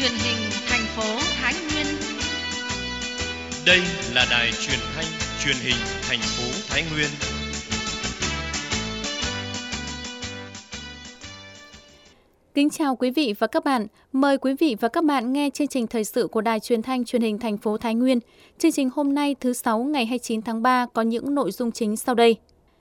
truyền hình thành phố Thái Nguyên. Đây là đài truyền thanh truyền hình thành phố Thái Nguyên. Kính chào quý vị và các bạn. Mời quý vị và các bạn nghe chương trình thời sự của Đài Truyền thanh Truyền hình thành phố Thái Nguyên. Chương trình hôm nay thứ 6 ngày 29 tháng 3 có những nội dung chính sau đây.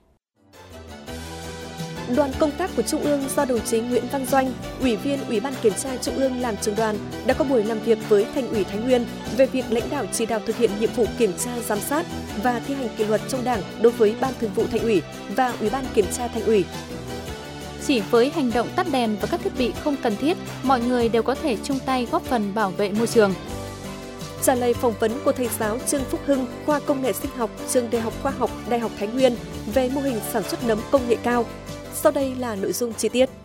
Đoàn công tác của Trung ương do đồng chí Nguyễn Văn Doanh, Ủy viên Ủy ban Kiểm tra Trung ương làm trưởng đoàn đã có buổi làm việc với Thành ủy Thái Nguyên về việc lãnh đạo chỉ đạo thực hiện nhiệm vụ kiểm tra giám sát và thi hành kỷ luật trong Đảng đối với Ban Thường vụ Thành ủy và Ủy ban Kiểm tra Thành ủy. Chỉ với hành động tắt đèn và các thiết bị không cần thiết, mọi người đều có thể chung tay góp phần bảo vệ môi trường. Trả lời phỏng vấn của thầy giáo Trương Phúc Hưng, khoa Công nghệ Sinh học, Trường Đại học Khoa học, Đại học Thái Nguyên về mô hình sản xuất nấm công nghệ cao. Sau đây là nội dung chi tiết.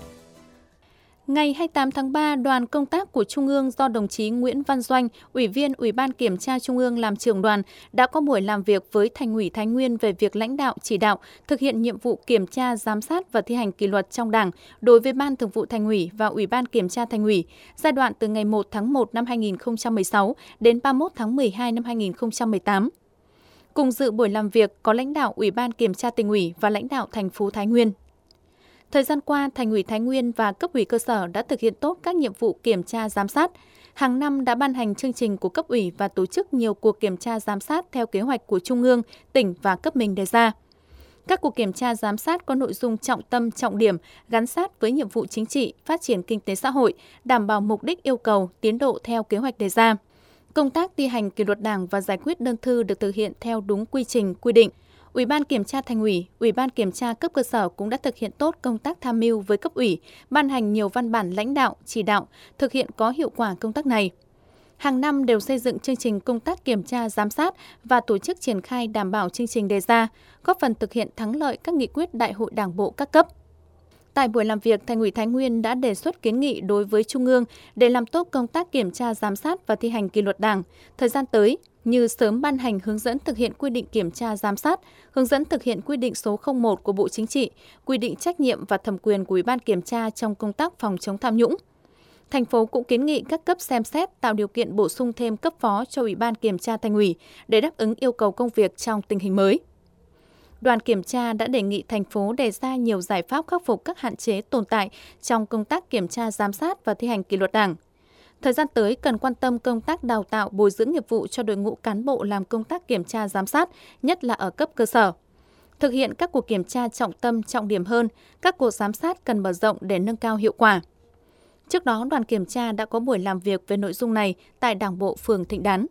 Ngày 28 tháng 3, đoàn công tác của Trung ương do đồng chí Nguyễn Văn Doanh, Ủy viên Ủy ban Kiểm tra Trung ương làm trưởng đoàn, đã có buổi làm việc với Thành ủy Thái Nguyên về việc lãnh đạo, chỉ đạo, thực hiện nhiệm vụ kiểm tra, giám sát và thi hành kỷ luật trong Đảng đối với Ban Thường vụ Thành ủy và Ủy ban Kiểm tra Thành ủy, giai đoạn từ ngày 1 tháng 1 năm 2016 đến 31 tháng 12 năm 2018. Cùng dự buổi làm việc có lãnh đạo Ủy ban Kiểm tra Tỉnh ủy và lãnh đạo thành phố Thái Nguyên. Thời gian qua, Thành ủy Thái Nguyên và cấp ủy cơ sở đã thực hiện tốt các nhiệm vụ kiểm tra giám sát. Hàng năm đã ban hành chương trình của cấp ủy và tổ chức nhiều cuộc kiểm tra giám sát theo kế hoạch của Trung ương, tỉnh và cấp mình đề ra. Các cuộc kiểm tra giám sát có nội dung trọng tâm, trọng điểm, gắn sát với nhiệm vụ chính trị, phát triển kinh tế xã hội, đảm bảo mục đích yêu cầu, tiến độ theo kế hoạch đề ra. Công tác thi hành kỷ luật Đảng và giải quyết đơn thư được thực hiện theo đúng quy trình, quy định. Ủy ban Kiểm tra Thành ủy, Ủy ban Kiểm tra cấp cơ sở cũng đã thực hiện tốt công tác tham mưu với cấp ủy, ban hành nhiều văn bản lãnh đạo, chỉ đạo, thực hiện có hiệu quả công tác này. Hàng năm đều xây dựng chương trình công tác kiểm tra giám sát và tổ chức triển khai đảm bảo chương trình đề ra, góp phần thực hiện thắng lợi các nghị quyết Đại hội Đảng bộ các cấp. Tại buổi làm việc, Thành ủy Thái Nguyên đã đề xuất kiến nghị đối với Trung ương để làm tốt công tác kiểm tra giám sát và thi hành kỷ luật Đảng. Thời gian tới, như sớm ban hành hướng dẫn thực hiện quy định kiểm tra giám sát, hướng dẫn thực hiện quy định số 01 của Bộ Chính trị, quy định trách nhiệm và thẩm quyền của Ủy ban Kiểm tra trong công tác phòng chống tham nhũng. Thành phố cũng kiến nghị các cấp xem xét tạo điều kiện bổ sung thêm cấp phó cho Ủy ban Kiểm tra Thành ủy để đáp ứng yêu cầu công việc trong tình hình mới. Đoàn kiểm tra đã đề nghị thành phố đề ra nhiều giải pháp khắc phục các hạn chế tồn tại trong công tác kiểm tra giám sát và thi hành kỷ luật Đảng. Thời gian tới cần quan tâm công tác đào tạo, bồi dưỡng nghiệp vụ cho đội ngũ cán bộ làm công tác kiểm tra giám sát, nhất là ở cấp cơ sở. Thực hiện các cuộc kiểm tra trọng tâm, trọng điểm hơn, các cuộc giám sát cần mở rộng để nâng cao hiệu quả. Trước đó, đoàn kiểm tra đã có buổi làm việc về nội dung này tại Đảng bộ phường Thịnh Đán.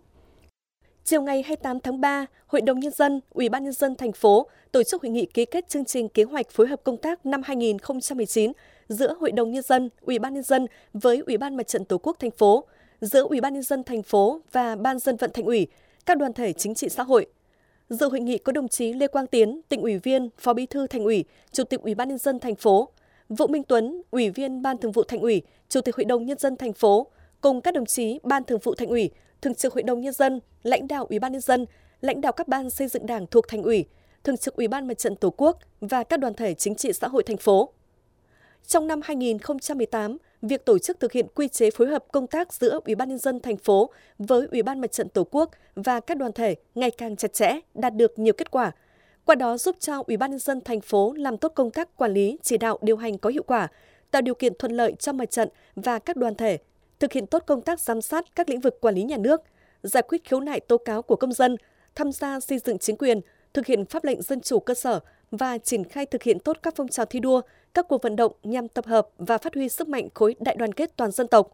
Chiều ngày 28 tháng 3, Hội đồng Nhân dân, Ủy ban Nhân dân thành phố tổ chức hội nghị ký kết chương trình kế hoạch phối hợp công tác năm 2019 giữa Hội đồng Nhân dân, Ủy ban Nhân dân với Ủy ban Mặt trận Tổ quốc thành phố, giữa Ủy ban Nhân dân thành phố và Ban Dân vận Thành ủy, các đoàn thể chính trị xã hội. Dự hội nghị có đồng chí Lê Quang Tiến, Tỉnh ủy viên, Phó Bí thư Thành ủy, Chủ tịch Ủy ban Nhân dân thành phố, Vũ Minh Tuấn, Ủy viên Ban Thường vụ Thành ủy, Chủ tịch Hội đồng Nhân dân thành phố, cùng các đồng chí Ban Thường vụ Thành ủy, Thường trực Hội đồng Nhân dân, lãnh đạo Ủy ban Nhân dân, lãnh đạo các ban xây dựng Đảng thuộc Thành ủy, Thường trực Ủy ban Mặt trận Tổ quốc và các đoàn thể chính trị xã hội thành phố. Trong năm 2018, việc tổ chức thực hiện quy chế phối hợp công tác giữa Ủy ban Nhân dân thành phố với Ủy ban Mặt trận Tổ quốc và các đoàn thể ngày càng chặt chẽ, đạt được nhiều kết quả. Qua đó giúp cho Ủy ban Nhân dân thành phố làm tốt công tác quản lý, chỉ đạo điều hành có hiệu quả, tạo điều kiện thuận lợi cho mặt trận và các đoàn thể, thực hiện tốt công tác giám sát các lĩnh vực quản lý nhà nước, giải quyết khiếu nại tố cáo của công dân, tham gia xây dựng chính quyền, thực hiện pháp lệnh dân chủ cơ sở và triển khai thực hiện tốt các phong trào thi đua, các cuộc vận động nhằm tập hợp và phát huy sức mạnh khối đại đoàn kết toàn dân tộc.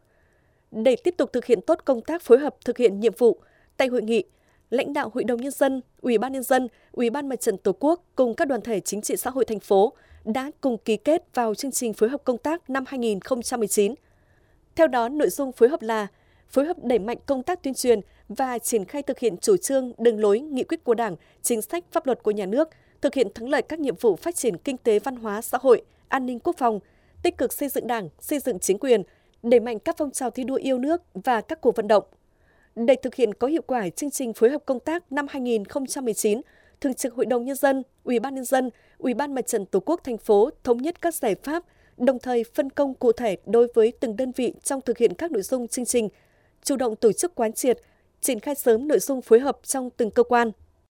Để tiếp tục thực hiện tốt công tác phối hợp thực hiện nhiệm vụ, tại hội nghị, lãnh đạo Hội đồng Nhân dân, Ủy ban Nhân dân, Ủy ban Mặt trận Tổ quốc cùng các đoàn thể chính trị xã hội thành phố đã cùng ký kết vào chương trình phối hợp công tác năm 2019. Theo đó, nội dung phối hợp là phối hợp đẩy mạnh công tác tuyên truyền và triển khai thực hiện chủ trương, đường lối, nghị quyết của Đảng, chính sách, pháp luật của nhà nước, thực hiện thắng lợi các nhiệm vụ phát triển kinh tế, văn hóa, xã hội, an ninh quốc phòng, tích cực xây dựng Đảng, xây dựng chính quyền, đẩy mạnh các phong trào thi đua yêu nước và các cuộc vận động. Để thực hiện có hiệu quả chương trình phối hợp công tác năm 2019, Thường trực Hội đồng Nhân dân, Ủy ban Nhân dân, Ủy ban Mặt trận Tổ quốc thành phố thống nhất các giải pháp đồng thời phân công cụ thể đối với từng đơn vị trong thực hiện các nội dung chương trình, chủ động tổ chức quán triệt, triển khai sớm nội dung phối hợp trong từng cơ quan.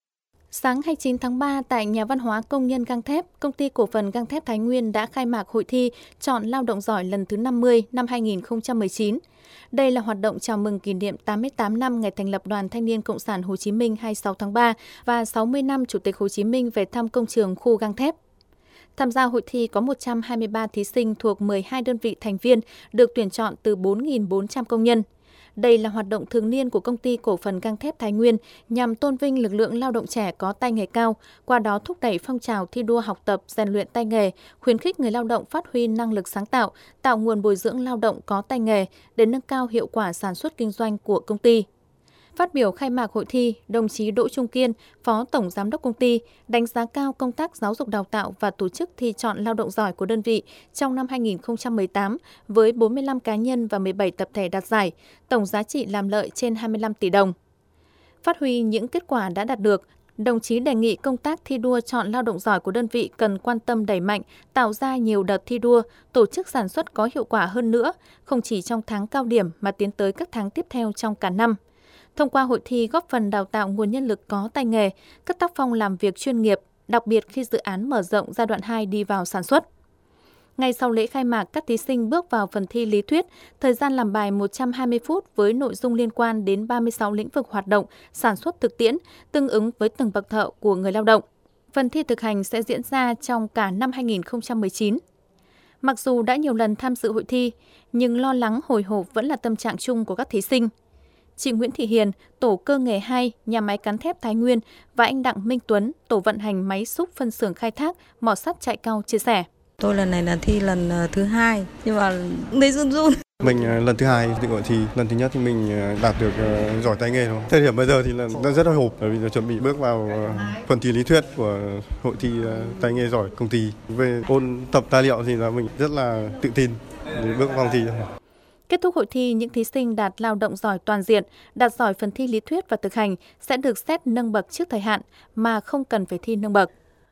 Sáng 29 tháng 3 tại Nhà văn hóa Công nhân Gang thép, Công ty Cổ phần Gang thép Thái Nguyên đã khai mạc hội thi chọn lao động giỏi lần thứ 50 năm 2019. Đây là hoạt động chào mừng kỷ niệm 88 năm ngày thành lập Đoàn Thanh niên Cộng sản Hồ Chí Minh 26 tháng 3 và 60 năm Chủ tịch Hồ Chí Minh về thăm công trường khu gang thép. Tham gia hội thi có 123 thí sinh thuộc 12 đơn vị thành viên được tuyển chọn từ 4.400 công nhân. Đây là hoạt động thường niên của Công ty Cổ phần Gang thép Thái Nguyên nhằm tôn vinh lực lượng lao động trẻ có tay nghề cao, qua đó thúc đẩy phong trào thi đua học tập, rèn luyện tay nghề, khuyến khích người lao động phát huy năng lực sáng tạo, tạo nguồn bồi dưỡng lao động có tay nghề để nâng cao hiệu quả sản xuất kinh doanh của công ty. Phát biểu khai mạc hội thi, đồng chí Đỗ Trung Kiên, Phó Tổng Giám đốc công ty, đánh giá cao công tác giáo dục đào tạo và tổ chức thi chọn lao động giỏi của đơn vị trong năm 2018 với 45 cá nhân và 17 tập thể đạt giải, tổng giá trị làm lợi trên 25 tỷ đồng. Phát huy những kết quả đã đạt được, đồng chí đề nghị công tác thi đua chọn lao động giỏi của đơn vị cần quan tâm đẩy mạnh, tạo ra nhiều đợt thi đua, tổ chức sản xuất có hiệu quả hơn nữa, không chỉ trong tháng cao điểm mà tiến tới các tháng tiếp theo trong cả năm. Thông qua hội thi góp phần đào tạo nguồn nhân lực có tay nghề, các tác phong làm việc chuyên nghiệp, đặc biệt khi dự án mở rộng giai đoạn 2 đi vào sản xuất. Ngay sau lễ khai mạc, các thí sinh bước vào phần thi lý thuyết, thời gian làm bài 120 phút với nội dung liên quan đến 36 lĩnh vực hoạt động, sản xuất thực tiễn, tương ứng với từng bậc thợ của người lao động. Phần thi thực hành sẽ diễn ra trong cả năm 2019. Mặc dù đã nhiều lần tham dự hội thi, nhưng lo lắng hồi hộp vẫn là tâm trạng chung của các thí sinh. Chị Nguyễn Thị Hiền, tổ cơ nghề 2, nhà máy cán thép Thái Nguyên và anh Đặng Minh Tuấn, tổ vận hành máy xúc phân xưởng khai thác, mỏ sắt Trại Cao chia sẻ. Tôi lần này là thi lần thứ 2, nhưng mà thấy run run. Mình lần thứ 2 dự hội thi, lần thứ nhất thì mình đạt được giỏi tay nghề thôi. Thời điểm bây giờ thì là rất hồi hộp, bởi vì chuẩn bị bước vào phần thi lý thuyết của hội thi tay nghề giỏi công ty. Về ôn tập tài liệu thì là mình rất là tự tin để bước vào thi. Kết thúc hội thi, những thí sinh đạt lao động giỏi toàn diện, đạt giỏi phần thi lý thuyết và thực hành sẽ được xét nâng bậc trước thời hạn mà không cần phải thi nâng bậc.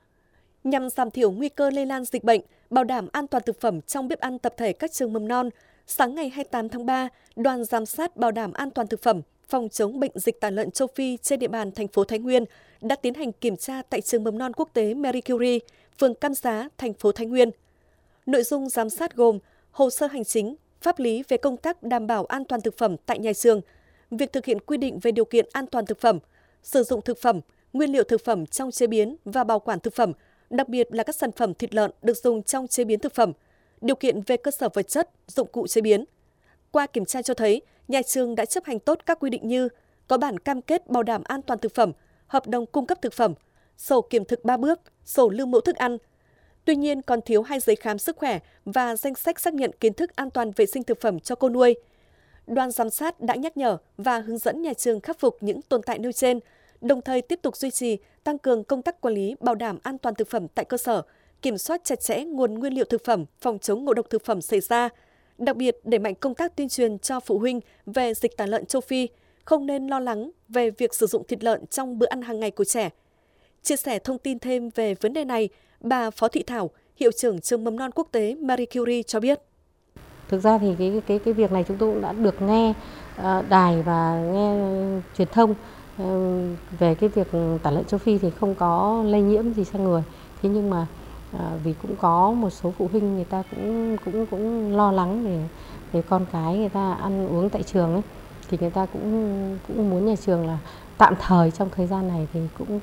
Nhằm giảm thiểu nguy cơ lây lan dịch bệnh, bảo đảm an toàn thực phẩm trong bếp ăn tập thể các trường mầm non, sáng ngày 28 tháng 3, đoàn giám sát bảo đảm an toàn thực phẩm, phòng chống bệnh dịch tả lợn châu Phi trên địa bàn thành phố Thái Nguyên đã tiến hành kiểm tra tại trường mầm non quốc tế Marie Curie, phường Cam Giá, thành phố Thái Nguyên. Nội dung giám sát gồm hồ sơ hành chính, pháp lý về công tác đảm bảo an toàn thực phẩm tại nhà trường, việc thực hiện quy định về điều kiện an toàn thực phẩm, sử dụng thực phẩm, nguyên liệu thực phẩm trong chế biến và bảo quản thực phẩm, đặc biệt là các sản phẩm thịt lợn được dùng trong chế biến thực phẩm, điều kiện về cơ sở vật chất, dụng cụ chế biến. Qua kiểm tra cho thấy, nhà trường đã chấp hành tốt các quy định như có bản cam kết bảo đảm an toàn thực phẩm, hợp đồng cung cấp thực phẩm, sổ kiểm thực 3 bước, sổ lưu mẫu thức ăn. Tuy nhiên, còn thiếu 2 giấy khám sức khỏe và danh sách xác nhận kiến thức an toàn vệ sinh thực phẩm cho cô nuôi. Đoàn giám sát đã nhắc nhở và hướng dẫn nhà trường khắc phục những tồn tại nêu trên, đồng thời tiếp tục duy trì, tăng cường công tác quản lý bảo đảm an toàn thực phẩm tại cơ sở, kiểm soát chặt chẽ nguồn nguyên liệu thực phẩm, phòng chống ngộ độc thực phẩm xảy ra. Đặc biệt, đẩy mạnh công tác tuyên truyền cho phụ huynh về dịch tả lợn châu Phi, không nên lo lắng về việc sử dụng thịt lợn trong bữa ăn hàng ngày của trẻ. Chia sẻ thông tin thêm về vấn đề này, bà Phó Thị Thảo, hiệu trưởng trường mầm non quốc tế Marie Curie cho biết. Thực ra thì cái việc này chúng tôi cũng đã được nghe đài và nghe truyền thông về cái việc tả lợn châu Phi thì không có lây nhiễm gì sang người. Thế nhưng mà vì cũng có một số phụ huynh người ta cũng lo lắng về con cái người ta ăn uống tại trường ấy, thì người ta cũng muốn nhà trường là tạm thời trong thời gian này thì cũng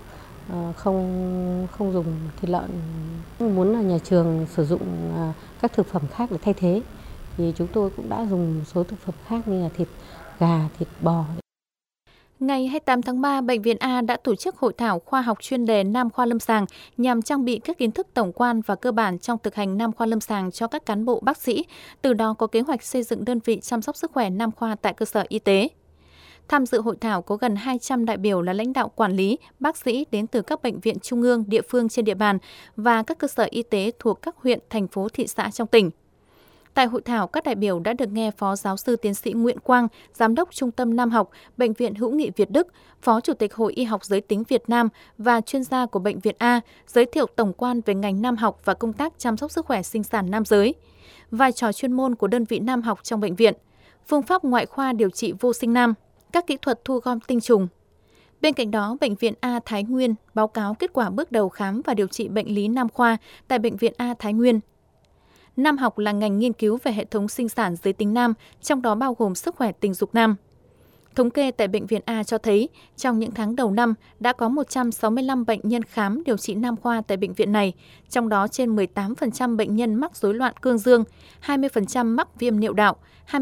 không dùng thịt lợn, muốn là nhà trường sử dụng các thực phẩm khác để thay thế, thì chúng tôi cũng đã dùng một số thực phẩm khác như là thịt gà, thịt bò. Ngày 28 tháng 3, Bệnh viện A đã tổ chức hội thảo khoa học chuyên đề Nam khoa lâm sàng nhằm trang bị các kiến thức tổng quan và cơ bản trong thực hành Nam khoa lâm sàng cho các cán bộ bác sĩ, từ đó có kế hoạch xây dựng đơn vị chăm sóc sức khỏe Nam khoa tại cơ sở y tế. Tham dự hội thảo có gần 200 đại biểu là lãnh đạo quản lý, bác sĩ đến từ các bệnh viện trung ương, địa phương trên địa bàn và các cơ sở y tế thuộc các huyện, thành phố, thị xã trong tỉnh. Tại hội thảo, các đại biểu đã được nghe Phó Giáo sư Tiến sĩ Nguyễn Quang, Giám đốc Trung tâm Nam học, Bệnh viện Hữu nghị Việt Đức, Phó Chủ tịch Hội Y học Giới tính Việt Nam và chuyên gia của Bệnh viện A giới thiệu tổng quan về ngành nam học và công tác chăm sóc sức khỏe sinh sản nam giới, vai trò chuyên môn của đơn vị nam học trong bệnh viện, phương pháp ngoại khoa điều trị vô sinh nam, các kỹ thuật thu gom tinh trùng. Bên cạnh đó, Bệnh viện A Thái Nguyên báo cáo kết quả bước đầu khám và điều trị bệnh lý nam khoa tại Bệnh viện A Thái Nguyên. Nam học là ngành nghiên cứu về hệ thống sinh sản giới tính nam, trong đó bao gồm sức khỏe tình dục nam. Thống kê tại Bệnh viện A cho thấy, trong những tháng đầu năm đã có 165 bệnh nhân khám điều trị nam khoa tại bệnh viện này, trong đó trên 18% bệnh nhân mắc rối loạn cương dương, 20% mắc viêm niệu đạo,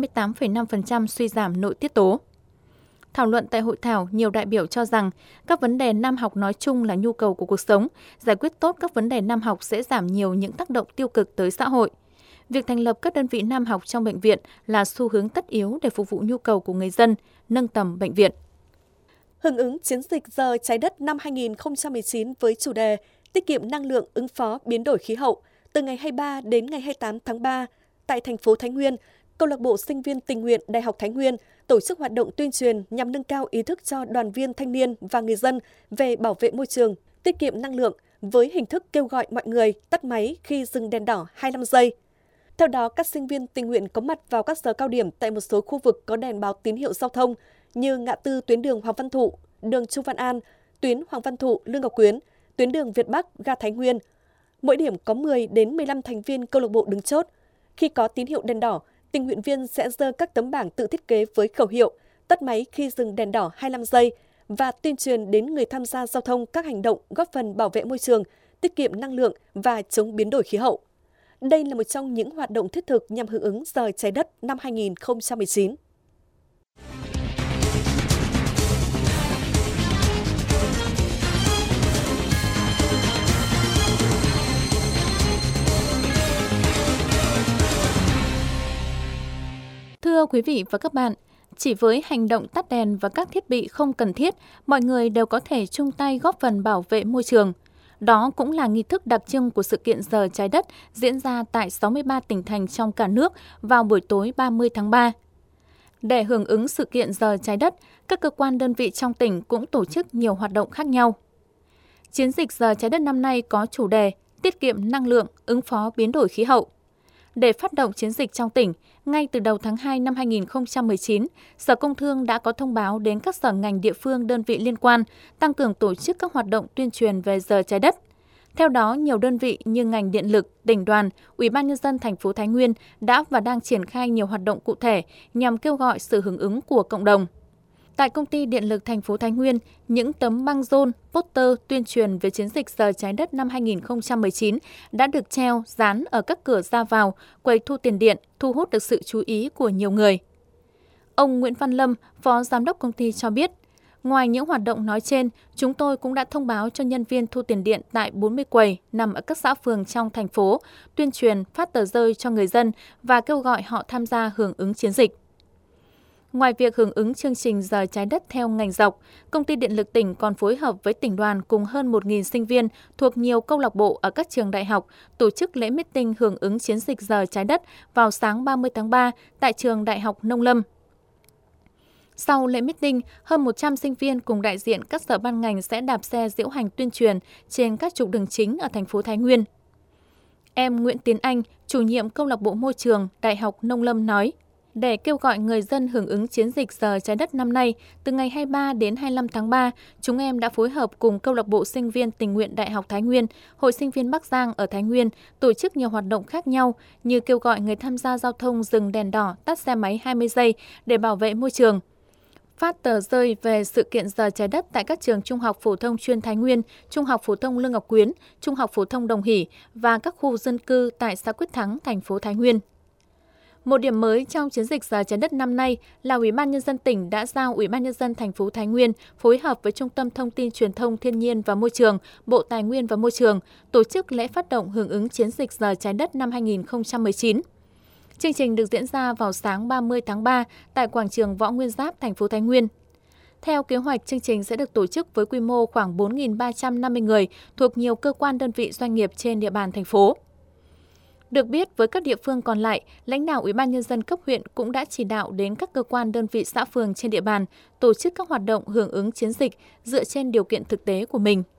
28,5% suy giảm nội tiết tố. Thảo luận tại hội thảo, nhiều đại biểu cho rằng các vấn đề nam học nói chung là nhu cầu của cuộc sống, giải quyết tốt các vấn đề nam học sẽ giảm nhiều những tác động tiêu cực tới xã hội. Việc thành lập các đơn vị nam học trong bệnh viện là xu hướng tất yếu để phục vụ nhu cầu của người dân, nâng tầm bệnh viện. Hưởng ứng chiến dịch Giờ Trái Đất năm 2019 với chủ đề Tiết kiệm năng lượng ứng phó biến đổi khí hậu, từ ngày 23 đến ngày 28 tháng 3, tại thành phố Thái Nguyên, Câu lạc bộ Sinh viên Tình nguyện Đại học Thái Nguyên tổ chức hoạt động tuyên truyền nhằm nâng cao ý thức cho đoàn viên thanh niên và người dân về bảo vệ môi trường, tiết kiệm năng lượng với hình thức kêu gọi mọi người tắt máy khi dừng đèn đỏ 25 giây. Theo đó, các sinh viên tình nguyện có mặt vào các giờ cao điểm tại một số khu vực có đèn báo tín hiệu giao thông như ngã tư tuyến đường Hoàng Văn Thụ, đường Chu Văn An, tuyến Hoàng Văn Thụ, Lương Ngọc Quyến, tuyến đường Việt Bắc, ga Thái Nguyên. Mỗi điểm có 10 đến 15 thành viên câu lạc bộ đứng chốt. Khi có tín hiệu đèn đỏ, tình nguyện viên sẽ giơ các tấm bảng tự thiết kế với khẩu hiệu tắt máy khi dừng đèn đỏ 25 giây và tuyên truyền đến người tham gia giao thông các hành động góp phần bảo vệ môi trường, tiết kiệm năng lượng và chống biến đổi khí hậu. Đây là một trong những hoạt động thiết thực nhằm hưởng ứng Giờ Trái Đất năm 2019. Thưa quý vị và các bạn, chỉ với hành động tắt đèn và các thiết bị không cần thiết, mọi người đều có thể chung tay góp phần bảo vệ môi trường. Đó cũng là nghi thức đặc trưng của sự kiện Giờ Trái Đất diễn ra tại 63 tỉnh thành trong cả nước vào buổi tối 30 tháng 3. Để hưởng ứng sự kiện Giờ Trái Đất, các cơ quan đơn vị trong tỉnh cũng tổ chức nhiều hoạt động khác nhau. Chiến dịch Giờ Trái Đất năm nay có chủ đề tiết kiệm năng lượng, ứng phó biến đổi khí hậu. Để phát động chiến dịch trong tỉnh, ngay từ đầu tháng 2 năm 2019, Sở Công Thương đã có thông báo đến các sở ngành địa phương đơn vị liên quan tăng cường tổ chức các hoạt động tuyên truyền về Giờ Trái Đất. Theo đó, nhiều đơn vị như ngành điện lực, tỉnh đoàn, Ủy ban nhân dân thành phố Thái Nguyên đã và đang triển khai nhiều hoạt động cụ thể nhằm kêu gọi sự hưởng ứng của cộng đồng. Tại Công ty Điện lực thành phố Thái Nguyên, những tấm băng rôn, poster tuyên truyền về chiến dịch Giờ Trái Đất năm 2019 đã được treo, dán ở các cửa ra vào, quầy thu tiền điện, thu hút được sự chú ý của nhiều người. Ông Nguyễn Văn Lâm, Phó Giám đốc công ty cho biết, ngoài những hoạt động nói trên, chúng tôi cũng đã thông báo cho nhân viên thu tiền điện tại 40 quầy nằm ở các xã phường trong thành phố, tuyên truyền, phát tờ rơi cho người dân và kêu gọi họ tham gia hưởng ứng chiến dịch. Ngoài việc hưởng ứng chương trình Giờ Trái Đất theo ngành dọc, Công ty Điện lực tỉnh còn phối hợp với tỉnh đoàn cùng hơn 1.000 sinh viên thuộc nhiều câu lạc bộ ở các trường đại học tổ chức lễ meeting hưởng ứng chiến dịch Giờ Trái Đất vào sáng 30 tháng 3 tại trường Đại học Nông Lâm. Sau lễ meeting, hơn 100 sinh viên cùng đại diện các sở ban ngành sẽ đạp xe diễu hành tuyên truyền trên các trục đường chính ở thành phố Thái Nguyên. Em Nguyễn Tiến Anh, chủ nhiệm câu lạc bộ môi trường Đại học Nông Lâm nói, để kêu gọi người dân hưởng ứng chiến dịch Giờ Trái Đất năm nay, từ ngày 23 đến 25 tháng 3, chúng em đã phối hợp cùng câu lạc bộ sinh viên tình nguyện Đại học Thái Nguyên, Hội sinh viên Bắc Giang ở Thái Nguyên tổ chức nhiều hoạt động khác nhau như kêu gọi người tham gia giao thông dừng đèn đỏ, tắt xe máy 20 giây để bảo vệ môi trường. Phát tờ rơi về sự kiện Giờ Trái Đất tại các trường Trung học phổ thông chuyên Thái Nguyên, Trung học phổ thông Lương Ngọc Quyến, Trung học phổ thông Đồng Hỷ và các khu dân cư tại xã Quyết Thắng, thành phố Thái Nguyên. Một điểm mới trong chiến dịch Giờ Trái Đất năm nay là Ủy ban nhân dân tỉnh đã giao Ủy ban nhân dân thành phố Thái Nguyên phối hợp với Trung tâm Thông tin Truyền thông Thiên nhiên và Môi trường, Bộ Tài nguyên và Môi trường tổ chức lễ phát động hưởng ứng chiến dịch Giờ Trái Đất năm 2019. Chương trình được diễn ra vào sáng 30 tháng 3 tại quảng trường Võ Nguyên Giáp, thành phố Thái Nguyên. Theo kế hoạch, chương trình sẽ được tổ chức với quy mô khoảng 4.350 người thuộc nhiều cơ quan đơn vị doanh nghiệp trên địa bàn thành phố. Được biết, với các địa phương còn lại, lãnh đạo Ủy ban Nhân dân cấp huyện cũng đã chỉ đạo đến các cơ quan đơn vị xã phường trên địa bàn tổ chức các hoạt động hưởng ứng chiến dịch dựa trên điều kiện thực tế của mình.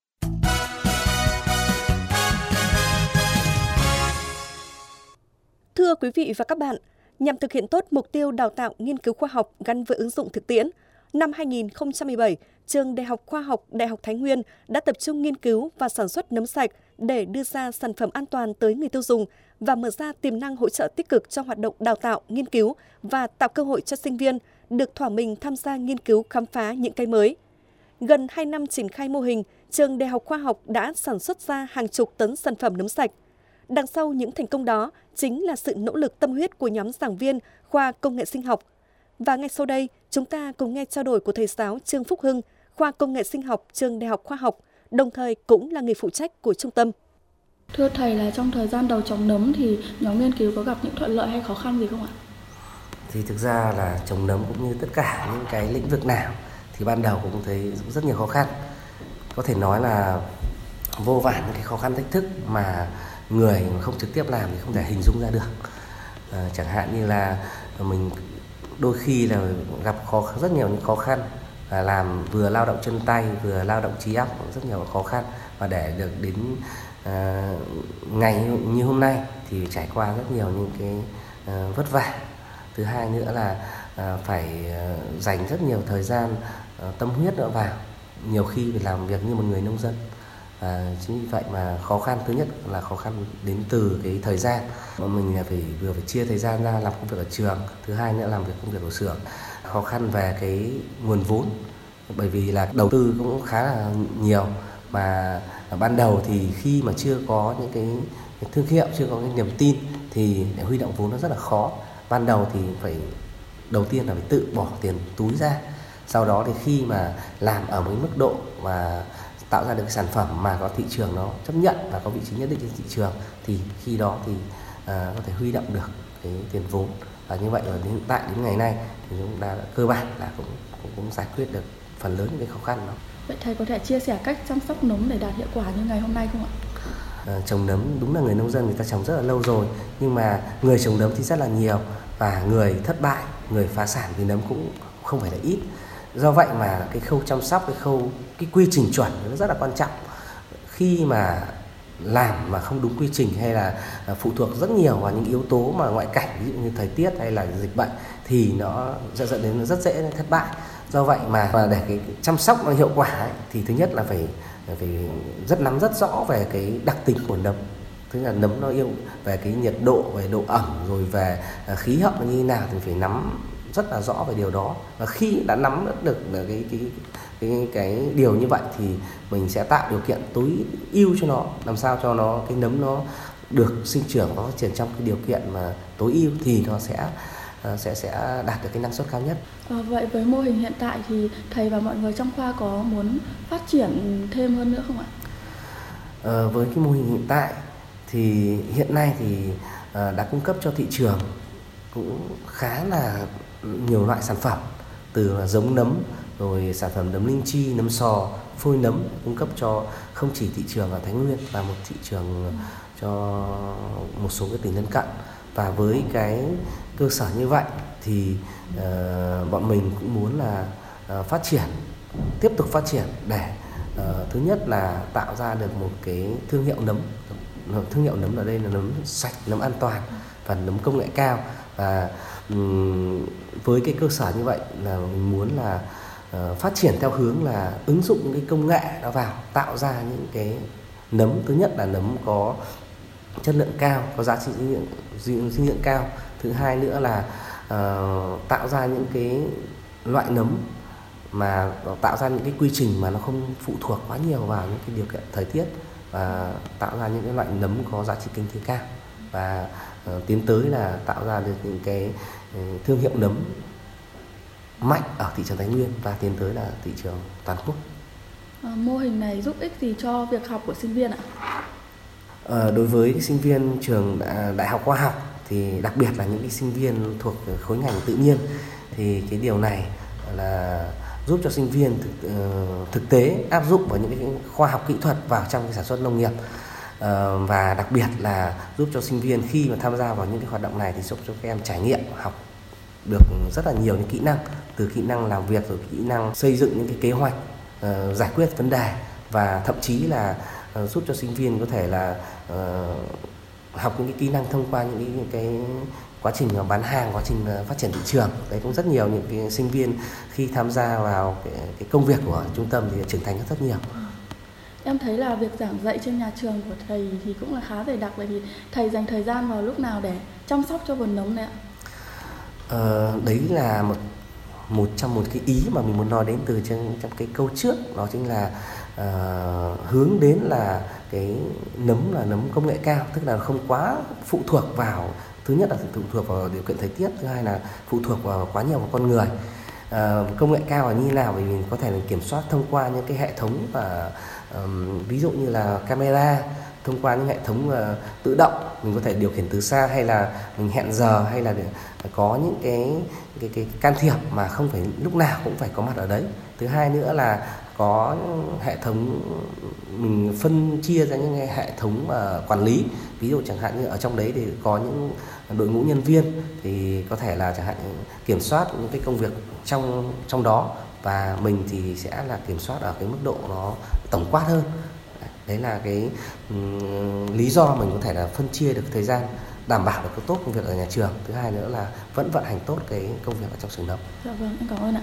Thưa quý vị và các bạn, nhằm thực hiện tốt mục tiêu đào tạo nghiên cứu khoa học gắn với ứng dụng thực tiễn, năm 2017, Trường Đại học Khoa học Đại học Thái Nguyên đã tập trung nghiên cứu và sản xuất nấm sạch để đưa ra sản phẩm an toàn tới người tiêu dùng và mở ra tiềm năng hỗ trợ tích cực cho hoạt động đào tạo, nghiên cứu và tạo cơ hội cho sinh viên được thỏa mình tham gia nghiên cứu khám phá những cái mới. Gần 2 năm triển khai mô hình, Trường Đại học Khoa học đã sản xuất ra hàng chục tấn sản phẩm nấm sạch. Đằng sau những thành công đó chính là sự nỗ lực tâm huyết của nhóm giảng viên khoa Công nghệ sinh học. Và ngay sau đây, chúng ta cùng nghe trao đổi của thầy giáo Trương Phúc Hưng, khoa Công nghệ sinh học Trường Đại học Khoa học, đồng thời cũng là người phụ trách của trung tâm. Thưa thầy, là trong thời gian đầu trồng nấm thì nhóm nghiên cứu có gặp những thuận lợi hay khó khăn gì không ạ? Thì thực ra là trồng nấm cũng như tất cả những cái lĩnh vực nào thì ban đầu cũng thấy rất nhiều khó khăn. Có thể nói là vô vàn những cái khó khăn thách thức mà người không trực tiếp làm thì không thể hình dung ra được. Chẳng hạn như là mình đôi khi là gặp rất nhiều những khó khăn, là làm vừa lao động chân tay vừa lao động trí óc, rất nhiều khó khăn, và để được đến ngày như hôm nay thì trải qua rất nhiều những cái vất vả. Thứ hai nữa là phải dành rất nhiều thời gian, tâm huyết nữa vào, nhiều khi phải làm việc như một người nông dân. Chính vì vậy mà khó khăn thứ nhất là khó khăn đến từ cái thời gian, mà mình là vừa phải chia thời gian ra làm công việc ở trường, thứ hai nữa làm việc công việc ở xưởng. Khó khăn về cái nguồn vốn, bởi vì là đầu tư cũng khá là nhiều, mà ban đầu thì khi mà chưa có những cái thương hiệu, chưa có cái niềm tin thì để huy động vốn nó rất là khó. Ban đầu thì đầu tiên là phải tự bỏ tiền túi ra, sau đó thì khi mà làm ở một cái mức độ và tạo ra được cái sản phẩm mà có thị trường nó chấp nhận và có vị trí nhất định trên thị trường thì khi đó thì có thể huy động được cái tiền vốn. Và như vậy là hiện tại đến ngày nay thì chúng ta đã cơ bản là cũng giải quyết được phần lớn những cái khó khăn đó. Vậy thầy có thể chia sẻ cách chăm sóc nấm để đạt hiệu quả như ngày hôm nay không ạ? Trồng nấm đúng là người nông dân người ta trồng rất là lâu rồi, nhưng mà người trồng nấm thì rất là nhiều và người thất bại, người phá sản vì nấm cũng không phải là ít. Do vậy mà cái khâu chăm sóc, cái quy trình chuẩn nó rất là quan trọng. Khi mà làm mà không đúng quy trình hay là phụ thuộc rất nhiều vào những yếu tố mà ngoại cảnh, ví dụ như thời tiết hay là dịch bệnh thì nó sẽ dẫn đến rất dễ thất bại. Do vậy mà để cái chăm sóc nó hiệu quả ấy, thì thứ nhất là phải nắm rất rõ về cái đặc tính của nấm. Thứ là nấm nó yêu về cái nhiệt độ, về độ ẩm, rồi về khí hậu nó như thế nào thì phải nắm rất là rõ về điều đó. Và khi đã nắm được cái điều như vậy thì mình sẽ tạo điều kiện tối ưu cho nó, làm sao cho nó cái nấm nó được sinh trưởng và phát triển trong cái điều kiện mà tối ưu thì nó sẽ đạt được cái năng suất cao nhất. Vậy với mô hình hiện tại thì thầy và mọi người trong khoa có muốn phát triển thêm hơn nữa không ạ? Với cái mô hình hiện tại thì hiện nay thì đã cung cấp cho thị trường cũng khá là nhiều loại sản phẩm, từ là giống nấm, rồi sản phẩm nấm linh chi, nấm sò, phôi nấm, cung cấp cho không chỉ thị trường ở Thái Nguyên và một thị trường cho một số cái tỉnh lân cận. Và với cái cơ sở như vậy thì bọn mình cũng muốn là tiếp tục phát triển để thứ nhất là tạo ra được một cái thương hiệu nấm. Thương hiệu nấm ở đây là nấm sạch, nấm an toàn và nấm công nghệ cao. Và với cái cơ sở như vậy là mình muốn là phát triển theo hướng là ứng dụng những cái công nghệ đó vào, tạo ra những cái nấm, thứ nhất là nấm có chất lượng cao, có giá trị dinh dưỡng cao. Thứ hai nữa là tạo ra những cái loại nấm mà tạo ra những cái quy trình mà nó không phụ thuộc quá nhiều vào những cái điều kiện thời tiết, và tạo ra những cái loại nấm có giá trị kinh tế cao, và tiến tới là tạo ra được những cái thương hiệu nấm mạnh ở thị trường Thái Nguyên và tiến tới là thị trường toàn quốc. Mô hình này giúp ích gì cho việc học của sinh viên ạ? Đối với sinh viên trường Đại học Khoa học thì đặc biệt là những cái sinh viên thuộc khối ngành tự nhiên thì cái điều này là giúp cho sinh viên thực tế áp dụng vào những cái khoa học kỹ thuật vào trong cái sản xuất nông nghiệp. và đặc biệt là giúp cho sinh viên khi mà tham gia vào những cái hoạt động này thì giúp cho các em trải nghiệm học được rất là nhiều những kỹ năng, từ kỹ năng làm việc rồi kỹ năng xây dựng những cái kế hoạch, giải quyết vấn đề, và thậm chí là giúp cho sinh viên có thể là học những cái kỹ năng thông qua những cái quá trình bán hàng, quá trình phát triển thị trường. Đấy cũng rất nhiều những cái sinh viên khi tham gia vào cái công việc của trung tâm thì trưởng thành rất nhiều. Em thấy là việc giảng dạy trên nhà trường của thầy thì cũng là khá dày đặc. Vậy thì thầy dành thời gian vào lúc nào để chăm sóc cho vườn nấm này ạ? Đấy là một trong một cái ý mà mình muốn nói đến từ trong cái câu trước, đó chính là hướng đến là cái nấm là nấm công nghệ cao, tức là không quá phụ thuộc vào, thứ nhất là phụ thuộc vào điều kiện thời tiết, thứ hai là phụ thuộc vào quá nhiều vào con người. Công nghệ cao là như nào? Vì mình có thể là kiểm soát thông qua những cái hệ thống và ví dụ như là camera, thông qua những hệ thống tự động, mình có thể điều khiển từ xa, hay là mình hẹn giờ, hay là có những cái can thiệp mà không phải lúc nào cũng phải có mặt ở đấy. Thứ hai nữa là có hệ thống mình phân chia ra những hệ thống quản lý, ví dụ chẳng hạn như ở trong đấy thì có những đội ngũ nhân viên thì có thể là chẳng hạn kiểm soát những cái công việc trong đó, và mình thì sẽ là kiểm soát ở cái mức độ nó tổng quát hơn. Đấy là cái lý do mình có thể là phân chia được thời gian, đảm bảo được tốt công việc ở nhà trường. Thứ hai nữa là vẫn vận hành tốt cái công việc ở trong xưởng nấm. Dạ vâng, em cảm ơn ạ.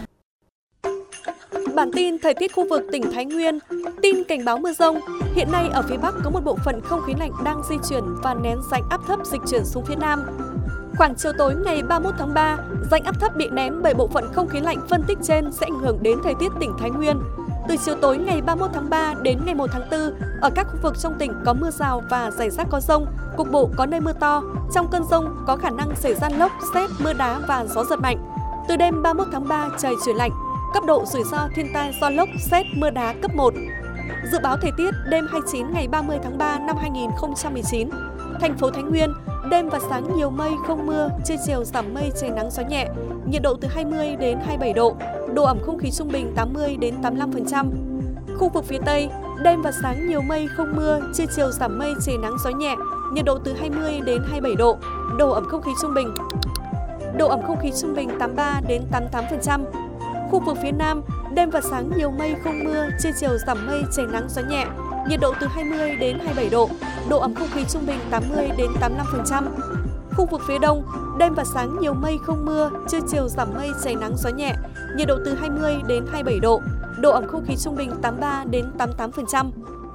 Bản tin thời tiết khu vực tỉnh Thái Nguyên. Tin cảnh báo mưa rông. Hiện nay ở phía Bắc có một bộ phận không khí lạnh đang di chuyển và nén rãnh áp thấp dịch chuyển xuống phía Nam. Khoảng chiều tối ngày 31 tháng 3, rãnh áp thấp bị nén bởi bộ phận không khí lạnh phân tích trên sẽ ảnh hưởng đến thời tiết tỉnh Thái Nguyên. Từ chiều tối ngày 31 tháng 3 đến ngày 1 tháng 4, ở các khu vực trong tỉnh có mưa rào và rải rác có dông, cục bộ có nơi mưa to. Trong cơn dông có khả năng xảy ra lốc, sét, mưa đá và gió giật mạnh. Từ đêm 31 tháng 3 trời chuyển lạnh, cấp độ rủi ro thiên tai do lốc, sét, mưa đá cấp 1. Dự báo thời tiết đêm 29 ngày 30 tháng 3 năm 2019. Thành phố Thái Nguyên, đêm và sáng nhiều mây không mưa, trưa chiều giảm mây trời nắng gió nhẹ, nhiệt độ từ 20 đến 27 độ, độ ẩm không khí trung bình 80 đến 85%. Khu vực phía Tây, đêm và sáng nhiều mây không mưa, trưa chiều giảm mây trời nắng gió nhẹ, nhiệt độ từ 20 đến 27 độ, độ ẩm không khí trung bình 83 đến 88%. Khu vực phía Nam, đêm và sáng nhiều mây không mưa, trưa chiều giảm mây trời nắng gió nhẹ, nhiệt độ từ 20 đến 27 độ, độ ẩm không khí trung bình 80 đến 85%. Khu vực phía Đông, đêm và sáng nhiều mây không mưa, trưa chiều giảm mây trời nắng gió nhẹ, nhiệt độ từ 20 đến 27 độ, độ ẩm không khí trung bình 83 đến 88%.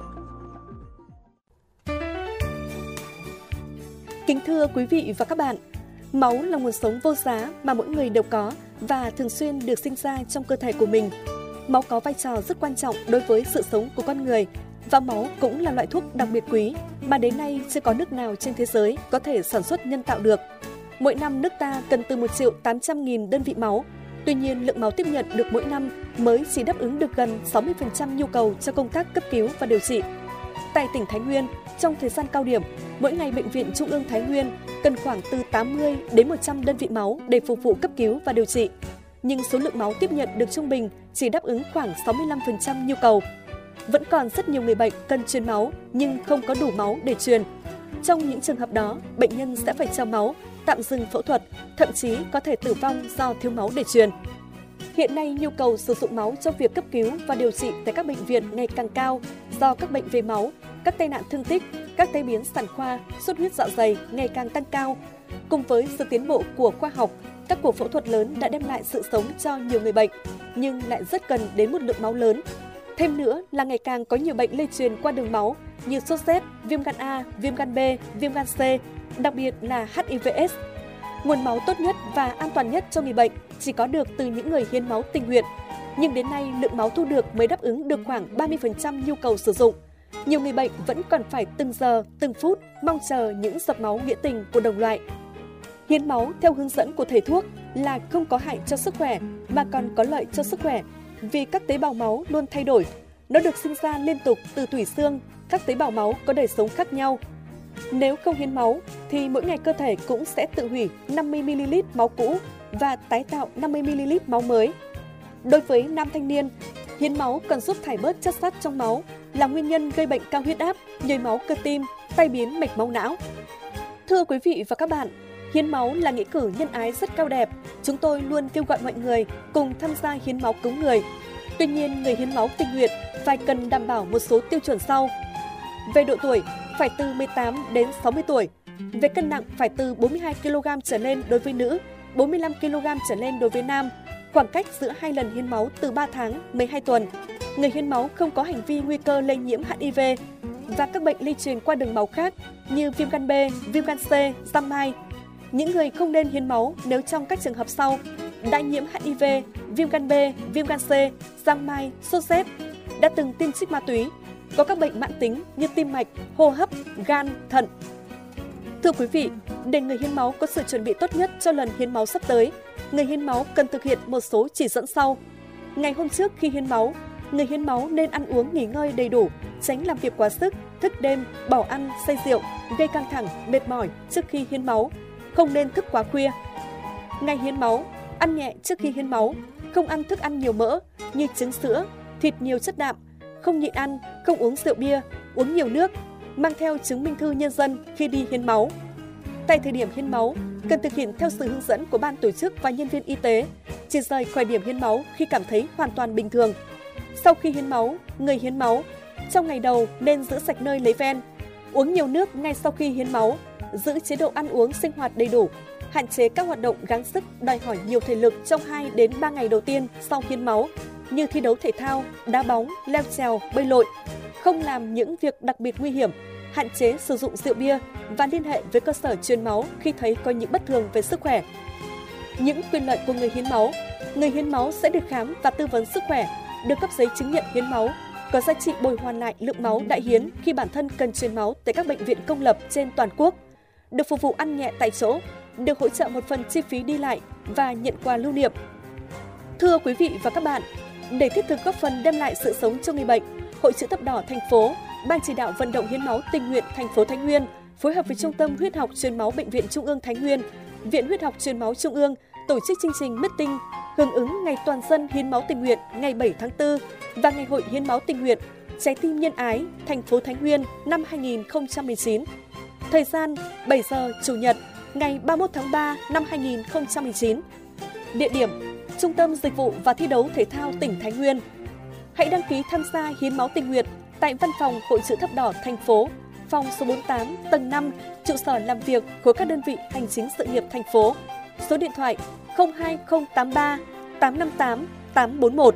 Kính thưa quý vị và các bạn, máu là nguồn sống vô giá mà mỗi người đều có và thường xuyên được sinh ra trong cơ thể của mình. Máu có vai trò rất quan trọng đối với sự sống của con người, và máu cũng là loại thuốc đặc biệt quý mà đến nay chưa có nước nào trên thế giới có thể sản xuất nhân tạo được. Mỗi năm nước ta cần từ 1.800.000 đơn vị máu. Tuy nhiên, lượng máu tiếp nhận được mỗi năm mới chỉ đáp ứng được gần 60% nhu cầu cho công tác cấp cứu và điều trị. Tại tỉnh Thái Nguyên, trong thời gian cao điểm, mỗi ngày Bệnh viện Trung ương Thái Nguyên cần khoảng từ 80 đến 100 đơn vị máu để phục vụ cấp cứu và điều trị. Nhưng số lượng máu tiếp nhận được trung bình chỉ đáp ứng khoảng 65% nhu cầu. Vẫn còn rất nhiều người bệnh cần truyền máu nhưng không có đủ máu để truyền. Trong những trường hợp đó, bệnh nhân sẽ phải trao máu, tạm dừng phẫu thuật, thậm chí có thể tử vong do thiếu máu để truyền. Hiện nay, nhu cầu sử dụng máu cho việc cấp cứu và điều trị tại các bệnh viện ngày càng cao do các bệnh về máu, các tai nạn thương tích, các tai biến sản khoa, xuất huyết dạ dày ngày càng tăng cao. Cùng với sự tiến bộ của khoa học, các cuộc phẫu thuật lớn đã đem lại sự sống cho nhiều người bệnh, nhưng lại rất cần đến một lượng máu lớn. Thêm nữa là ngày càng có nhiều bệnh lây truyền qua đường máu như sốt rét, viêm gan A, viêm gan B, viêm gan C, đặc biệt là HIV/AIDS. Nguồn máu tốt nhất và an toàn nhất cho người bệnh chỉ có được từ những người hiến máu tình nguyện. Nhưng đến nay, lượng máu thu được mới đáp ứng được khoảng 30% nhu cầu sử dụng. Nhiều người bệnh vẫn còn phải từng giờ, từng phút mong chờ những giọt máu nghĩa tình của đồng loại. Hiến máu theo hướng dẫn của thầy thuốc là không có hại cho sức khỏe mà còn có lợi cho sức khỏe, vì các tế bào máu luôn thay đổi. Nó được sinh ra liên tục từ tủy xương, các tế bào máu có đời sống khác nhau. Nếu không hiến máu thì mỗi ngày cơ thể cũng sẽ tự hủy 50ml máu cũ và tái tạo 50ml máu mới. Đối với nam thanh niên, hiến máu cần giúp thải bớt chất sắt trong máu, là nguyên nhân gây bệnh cao huyết áp, nhồi máu cơ tim, tai biến mạch máu não. Thưa quý vị và các bạn, hiến máu là nghĩa cử nhân ái rất cao đẹp. Chúng tôi luôn kêu gọi mọi người cùng tham gia hiến máu cứu người. Tuy nhiên, người hiến máu tình nguyện phải cần đảm bảo một số tiêu chuẩn sau. Về độ tuổi, phải từ 18 đến 60 tuổi. Về cân nặng, phải từ 42 kg trở lên đối với nữ, 45 kg trở lên đối với nam. Khoảng cách giữa 2 lần hiến máu từ 3 tháng, 12 tuần. Người hiến máu không có hành vi nguy cơ lây nhiễm HIV và các bệnh lây truyền qua đường máu khác như viêm gan B, viêm gan C, giang mai. Những người không nên hiến máu nếu trong các trường hợp sau: đã nhiễm HIV, viêm gan B, viêm gan C, giang mai, sốt rét, đã từng tiêm trích ma túy, có các bệnh mãn tính như tim mạch, hô hấp, gan, thận. Thưa quý vị, để người hiến máu có sự chuẩn bị tốt nhất cho lần hiến máu sắp tới, người hiến máu cần thực hiện một số chỉ dẫn sau. Ngày hôm trước khi hiến máu, người hiến máu nên ăn uống nghỉ ngơi đầy đủ, tránh làm việc quá sức, thức đêm, bỏ ăn, say rượu, gây căng thẳng, mệt mỏi trước khi hiến máu, không nên thức quá khuya. Ngày hiến máu, ăn nhẹ trước khi hiến máu, không ăn thức ăn nhiều mỡ như trứng sữa, thịt nhiều chất đạm, không nhịn ăn, không uống rượu bia, uống nhiều nước, mang theo chứng minh thư nhân dân khi đi hiến máu. Tại thời điểm hiến máu, cần thực hiện theo sự hướng dẫn của ban tổ chức và nhân viên y tế, chỉ rời khỏi điểm hiến máu khi cảm thấy hoàn toàn bình thường. Sau khi hiến máu, người hiến máu trong ngày đầu nên giữ sạch nơi lấy ven, uống nhiều nước ngay sau khi hiến máu, giữ chế độ ăn uống sinh hoạt đầy đủ, hạn chế các hoạt động gắng sức đòi hỏi nhiều thể lực trong 2 đến 3 ngày đầu tiên sau hiến máu như thi đấu thể thao, đá bóng, leo trèo, bơi lội, không làm những việc đặc biệt nguy hiểm, hạn chế sử dụng rượu bia và liên hệ với cơ sở truyền máu khi thấy có những bất thường về sức khỏe. Những quyền lợi của người hiến máu sẽ được khám và tư vấn sức khỏe, được cấp giấy chứng nhận hiến máu, có giá trị bồi hoàn lại lượng máu đã hiến khi bản thân cần truyền máu tại các bệnh viện công lập trên toàn quốc, được phục vụ ăn nhẹ tại chỗ, được hỗ trợ một phần chi phí đi lại và nhận quà lưu niệm. Thưa quý vị và các bạn, để thiết thực góp phần đem lại sự sống cho người bệnh, Hội Chữ Thập Đỏ thành phố, Ban chỉ đạo vận động hiến máu tình nguyện thành phố Thái Nguyên phối hợp với Trung tâm Huyết học Truyền máu Bệnh viện Trung ương Thái Nguyên, Viện Huyết học Truyền máu Trung ương tổ chức chương trình meeting hưởng ứng Ngày Toàn dân hiến máu tình nguyện ngày 7 tháng 4 và Ngày hội hiến máu tình nguyện Trái tim nhân ái thành phố Thái Nguyên năm 2019. Thời gian 7 giờ Chủ nhật ngày 31 tháng 3 năm 2019. Địa điểm: Trung tâm Dịch vụ và Thi đấu Thể thao tỉnh Thái Nguyên. Hãy đăng ký tham gia hiến máu tình nguyện tại Văn phòng Hội Chữ Thập Đỏ thành phố, phòng số 48, tầng 5, trụ sở làm việc của các đơn vị hành chính sự nghiệp thành phố. Số điện thoại 02083 858 841.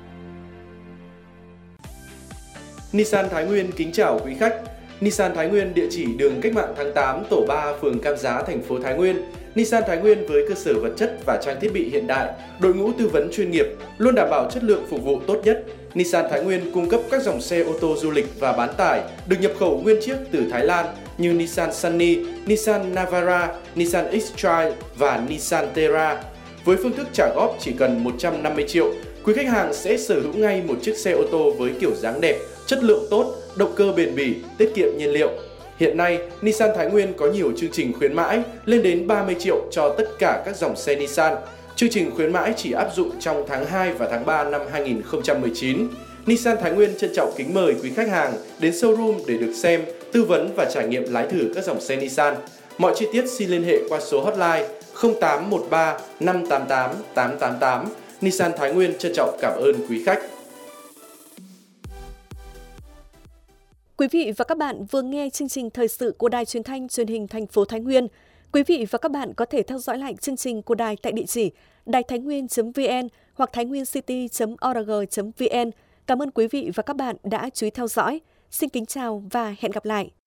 Nissan Thái Nguyên kính chào quý khách. Nissan Thái Nguyên địa chỉ đường Cách mạng tháng 8, tổ 3, phường Cam Giá, thành phố Thái Nguyên. Nissan Thái Nguyên với cơ sở vật chất và trang thiết bị hiện đại, đội ngũ tư vấn chuyên nghiệp, luôn đảm bảo chất lượng phục vụ tốt nhất. Nissan Thái Nguyên cung cấp các dòng xe ô tô du lịch và bán tải được nhập khẩu nguyên chiếc từ Thái Lan như Nissan Sunny, Nissan Navara, Nissan X-Trail và Nissan Terra. Với phương thức trả góp chỉ cần 150 triệu, quý khách hàng sẽ sở hữu ngay một chiếc xe ô tô với kiểu dáng đẹp, chất lượng tốt, động cơ bền bỉ, tiết kiệm nhiên liệu. Hiện nay, Nissan Thái Nguyên có nhiều chương trình khuyến mãi lên đến 30 triệu cho tất cả các dòng xe Nissan. Chương trình khuyến mãi chỉ áp dụng trong tháng 2 và tháng 3 năm 2019. Nissan Thái Nguyên trân trọng kính mời quý khách hàng đến showroom để được xem, tư vấn và trải nghiệm lái thử các dòng xe Nissan. Mọi chi tiết xin liên hệ qua số hotline 0813 588 888. Nissan Thái Nguyên trân trọng cảm ơn quý khách. Quý vị và các bạn vừa nghe chương trình thời sự của Đài Truyền thanh Truyền hình thành phố Thái Nguyên. Quý vị và các bạn có thể theo dõi lại chương trình của đài tại địa chỉ đàitháinnguyên.vn hoặc thainwincity.org.vn. Cảm ơn quý vị và các bạn đã chú ý theo dõi. Xin kính chào và hẹn gặp lại.